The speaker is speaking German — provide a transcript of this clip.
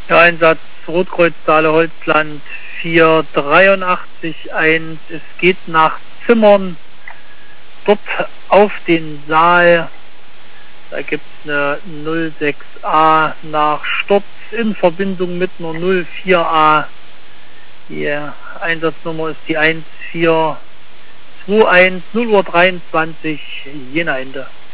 Der Einsatz Rotkreuz Saale-Holzland 483-1. Es geht nach Zimmern, dort auf den Saal. Da gibt es eine 06A nach Sturz in Verbindung mit einer 04A. Die Einsatznummer ist die 1421 0:23 Jena Ende.